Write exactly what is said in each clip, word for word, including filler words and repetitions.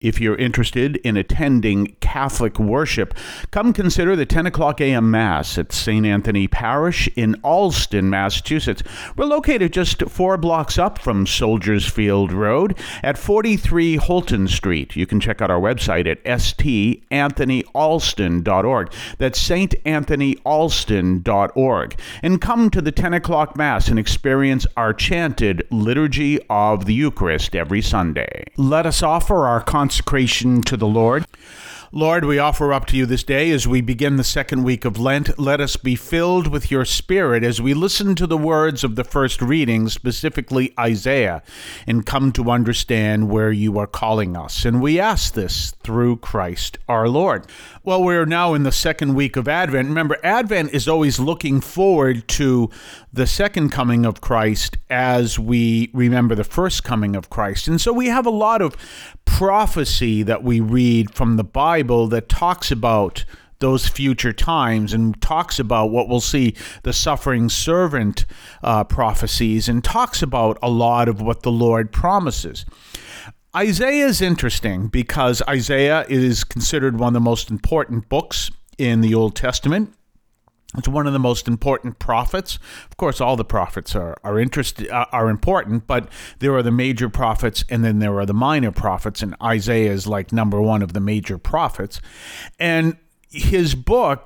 If you're interested in attending Catholic worship, come consider the ten o'clock a.m. Mass at Saint Anthony Parish in Allston, Massachusetts. We're located just four blocks up from Soldiers Field Road at forty-three Holton Street. You can check out our website at s t anthony alston dot org. That's saint anthony alston dot org. And come to the ten o'clock Mass and experience our chanted Liturgy of the Eucharist every Sunday. Let us offer our consecration to the Lord. Lord, we offer up to you this day as we begin the second week of Lent. Let us be filled with your Spirit as we listen to the words of the first reading, specifically Isaiah, and come to understand where you are calling us. And we ask this through Christ our Lord. Well, we're now in the second week of Advent. Remember, Advent is always looking forward to the second coming of Christ as we remember the first coming of Christ. And so we have a lot of prophecy that we read from the Bible that talks about those future times and talks about what we'll see, the suffering servant uh, prophecies, and talks about a lot of what the Lord promises. Isaiah is interesting because Isaiah is considered one of the most important books in the Old Testament. It's one of the most important prophets. Of course, all the prophets are are interest, uh, are important, but there are the major prophets and then there are the minor prophets, and Isaiah is like number one of the major prophets. And his book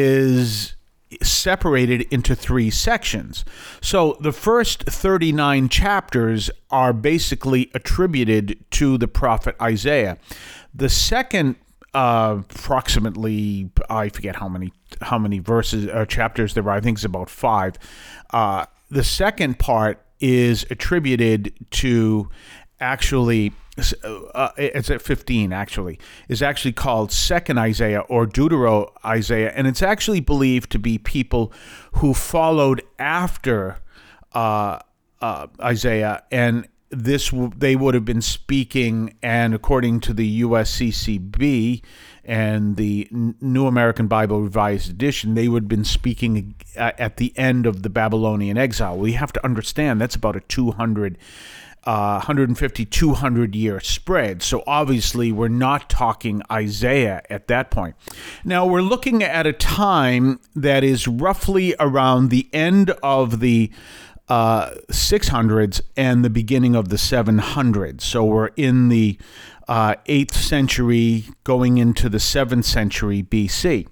is separated into three sections. So the first thirty-nine chapters are basically attributed to the prophet Isaiah. The second uh, approximately, I forget how many how many verses or chapters there are. I think it's about five. Uh, the second part is attributed to actually, uh, it's at fifteen actually, is actually called Second Isaiah or Deutero Isaiah, and it's actually believed to be people who followed after uh, uh, Isaiah, and this they would have been speaking, and according to the U S C C B and the New American Bible Revised Edition, they would have been speaking at the end of the Babylonian exile. We have to understand that's about a two hundred, uh, one hundred fifty, two hundred year spread. So obviously we're not talking Isaiah at that point. Now we're looking at a time that is roughly around the end of the Uh, six hundreds and the beginning of the seven hundreds. So we're in the uh, eighth century going into the seventh century B C.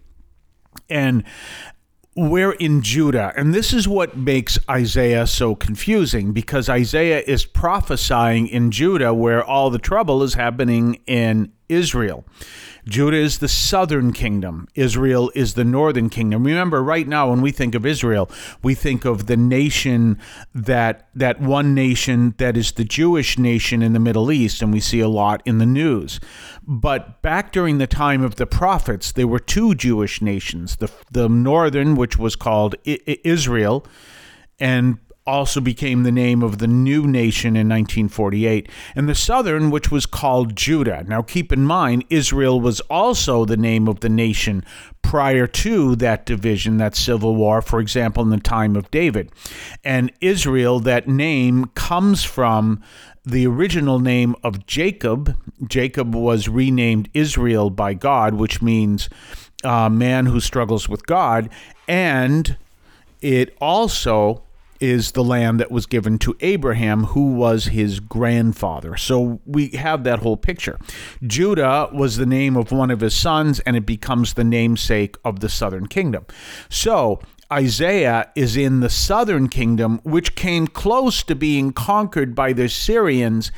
And we're in Judah. And this is what makes Isaiah so confusing, because Isaiah is prophesying in Judah where all the trouble is happening in Israel. Judah is the southern kingdom. Israel is the northern kingdom. Remember, right now, when we think of Israel, we think of the nation, that that one nation that is the Jewish nation in the Middle East, and we see a lot in the news. But back during the time of the prophets, there were two Jewish nations, the, the northern, which was called I- Israel, and also became the name of the new nation in nineteen forty-eight, and the southern, which was called Judah. Now keep in mind, Israel was also the name of the nation prior to that division, that civil war, for example, in the time of David. And Israel, that name comes from the original name of Jacob. Jacob was renamed Israel by God, which means uh, man who struggles with God, and it also is the land that was given to Abraham, who was his grandfather. So we have that whole picture. Judah was the name of one of his sons, and it becomes the namesake of the southern kingdom. So Isaiah is in the southern kingdom, which came close to being conquered by the Assyrians,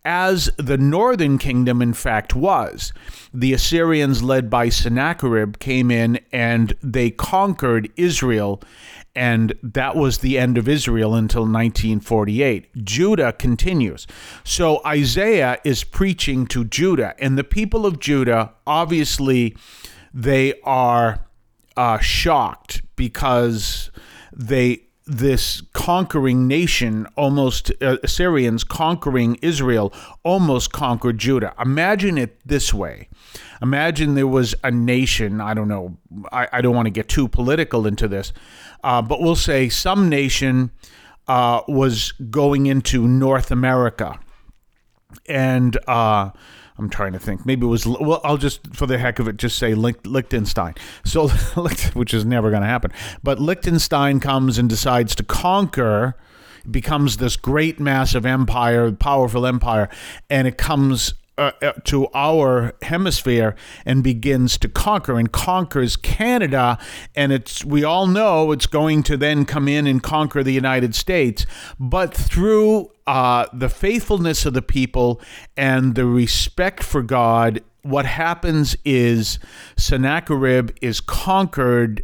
as the northern kingdom, in fact, was. The Assyrians, led by Sennacherib, came in and they conquered Israel, and that was the end of Israel until nineteen forty-eight. Judah continues. So Isaiah is preaching to Judah, and the people of Judah, obviously, they are uh, shocked because they this conquering nation, almost uh, Assyrians conquering Israel, almost conquered Judah. Imagine it this way. Imagine there was a nation, I don't know, I, I don't want to get too political into this, uh, but we'll say some nation uh, was going into North America. And uh, I'm trying to think. Maybe it was, well, I'll just, for the heck of it, just say Liechtenstein. So, which is never going to happen. But Liechtenstein comes and decides to conquer, becomes this great massive empire, powerful empire, and it comes uh, to our hemisphere and begins to conquer and conquers Canada. And it's, we all know it's going to then come in and conquer the United States. But through uh, the faithfulness of the people and the respect for God, what happens is Sennacherib is conquered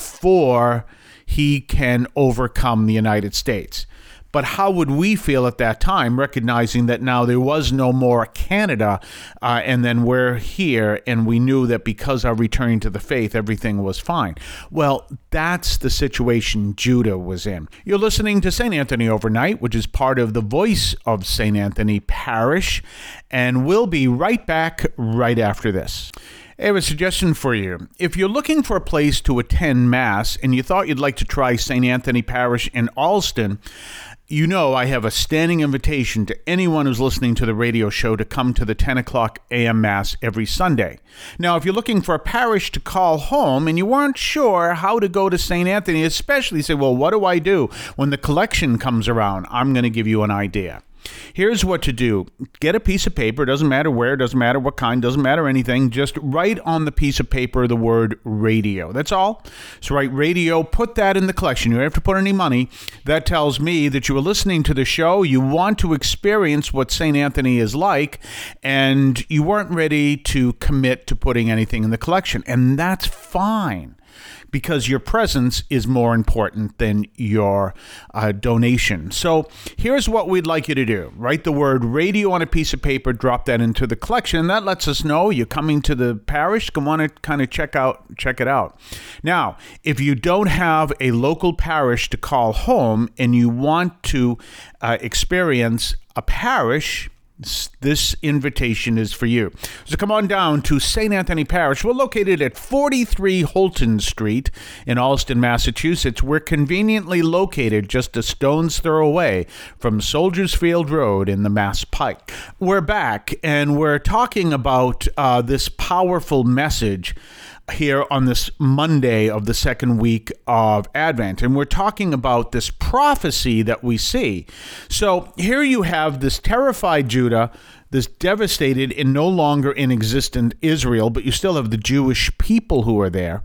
before he can overcome the United States. But how would we feel at that time, recognizing that now there was no more Canada, uh, and then we're here, and we knew that because of returning to the faith, everything was fine? Well, that's the situation Judah was in. You're listening to Saint Anthony Overnight, which is part of the Voice of Saint Anthony Parish, and we'll be right back right after this. I have a suggestion for you. If you're looking for a place to attend Mass and you thought you'd like to try Saint Anthony Parish in Alston, you know I have a standing invitation to anyone who's listening to the radio show to come to the ten o'clock a.m. Mass every Sunday. Now, if you're looking for a parish to call home and you weren't sure how to go to Saint Anthony, especially say, well, what do I do when the collection comes around? I'm going to give you an idea. Here's what to do. Get a piece of paper. Doesn't matter where, doesn't matter what kind, doesn't matter anything. Just write on the piece of paper the word radio. That's all. So write radio, put that in the collection. You don't have to put any money. That tells me that you were listening to the show, you want to experience what Saint Anthony is like, and you weren't ready to commit to putting anything in the collection. And that's fine, because your presence is more important than your uh, donation. So here's what we'd like you to do. Write the word radio on a piece of paper, drop that into the collection. That lets us know you're coming to the parish, you want to kind of check out, check it out. Now, if you don't have a local parish to call home and you want to uh, experience a parish, this invitation is for you. So come on down to Saint Anthony Parish. We're located at forty-three Holton Street in Alston, Massachusetts. We're conveniently located just a stone's throw away from Soldiers Field Road in the Mass Pike. We're back, and we're talking about uh, this powerful message here on this Monday of the second week of Advent. And we're talking about this prophecy that we see. So here you have this terrified Judah, this devastated and no longer in existent Israel, but you still have the Jewish people who are there.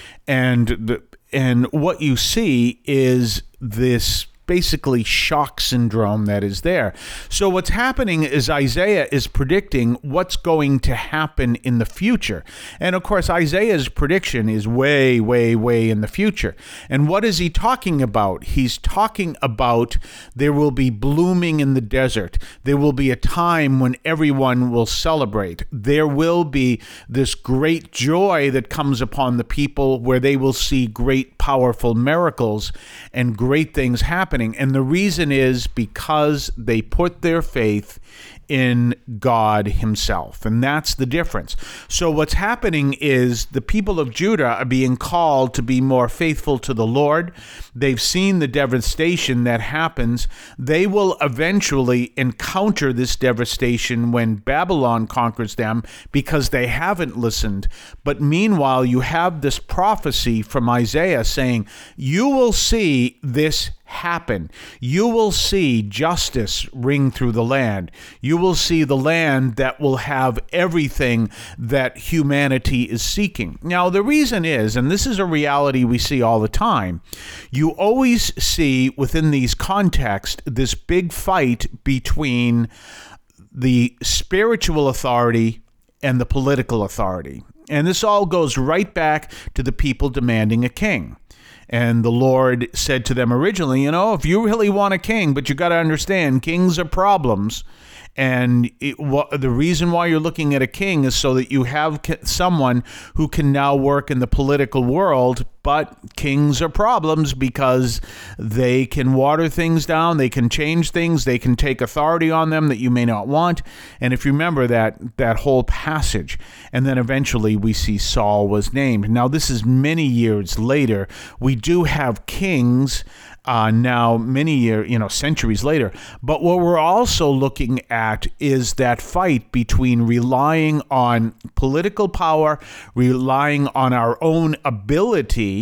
And the, and what you see is this basically shock syndrome that is there. So what's happening is Isaiah is predicting what's going to happen in the future. And of course, Isaiah's prediction is way, way, way in the future. And what is he talking about? He's talking about there will be blooming in the desert. There will be a time when everyone will celebrate. There will be this great joy that comes upon the people where they will see great, powerful miracles and great things happen. And the reason is because they put their faith in God himself. And that's the difference. So what's happening is the people of Judah are being called to be more faithful to the Lord. They've seen the devastation that happens. They will eventually encounter this devastation when Babylon conquers them because they haven't listened. But meanwhile, you have this prophecy from Isaiah saying, you will see this happen. You will see justice ring through the land. You will see the land that will have everything that humanity is seeking. Now, the reason is, and this is a reality we see all the time, you always see within these contexts this big fight between the spiritual authority and the political authority. And this all goes right back to the people demanding a king. And the Lord said to them originally, you know, if you really want a king, but you got to understand, kings are problems. And it, wh- the reason why you're looking at a king is so that you have ca- someone who can now work in the political world But kings are problems because they can water things down, they can change things, they can take authority on them that you may not want. And if you remember that that whole passage, and then eventually we see Saul was named. Now this is many years later. We do have kings uh, now many year, you know, centuries later. But what we're also looking at is that fight between relying on political power, relying on our own ability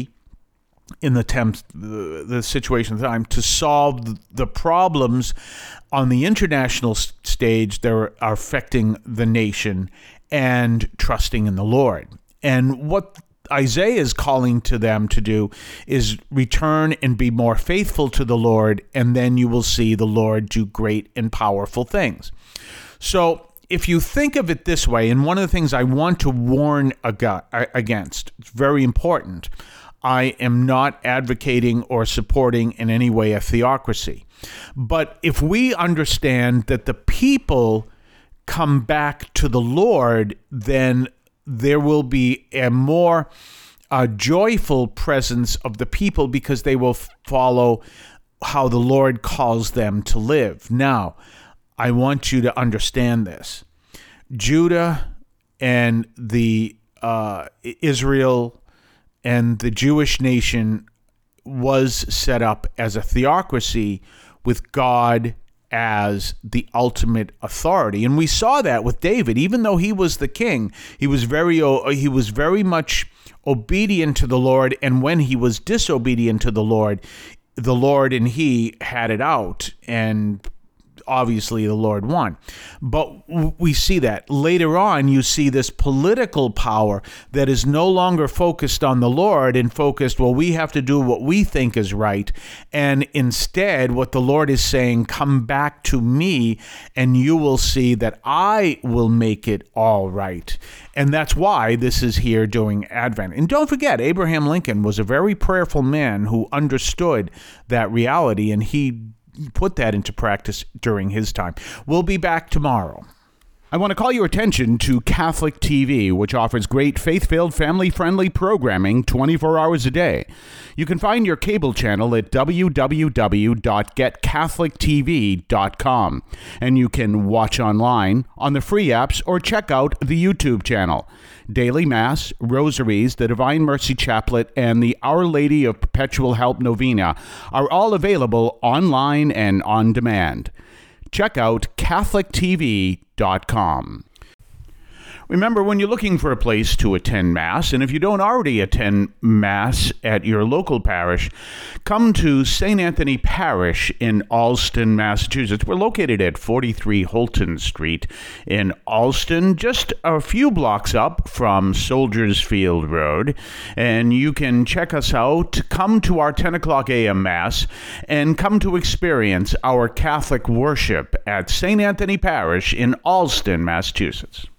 in the temp- the, the situation at the time to solve the problems on the international stage that are affecting the nation, and trusting in the Lord. And what Isaiah is calling to them to do is return and be more faithful to the Lord, and then you will see the Lord do great and powerful things. So if you think of it this way, and one of the things I want to warn against, it's very important, I am not advocating or supporting in any way a theocracy. But if we understand that the people come back to the Lord, then there will be a more uh, joyful presence of the people because they will follow how the Lord calls them to live. Now, I want you to understand this. Judah and the uh, Israel and the Jewish nation was set up as a theocracy with God as the ultimate authority. And we saw that with David. Even though he was the king, he was very he was very much obedient to the Lord, and when he was disobedient to the Lord, the Lord and he had it out, and obviously the Lord won. But we see that later on, you see this political power that is no longer focused on the Lord and focused, well, we have to do what we think is right. And instead, what the Lord is saying, come back to me and you will see that I will make it all right. And that's why this is here during Advent. And don't forget, Abraham Lincoln was a very prayerful man who understood that reality, and he put that into practice during his time. We'll be back tomorrow. I want to call your attention to Catholic T V, which offers great faith-filled, family-friendly programming twenty-four hours a day. You can find your cable channel at w w w dot get catholic t v dot com, and you can watch online on the free apps or check out the YouTube channel. Daily Mass, Rosaries, the Divine Mercy Chaplet, and the Our Lady of Perpetual Help Novena are all available online and on demand. Check out catholic t v dot com. Remember, when you're looking for a place to attend Mass, and if you don't already attend Mass at your local parish, come to Saint Anthony Parish in Allston, Massachusetts. We're located at forty-three Holton Street in Allston, just a few blocks up from Soldiers Field Road. And you can check us out, come to our ten o'clock a.m. Mass, and come to experience our Catholic worship at Saint Anthony Parish in Allston, Massachusetts.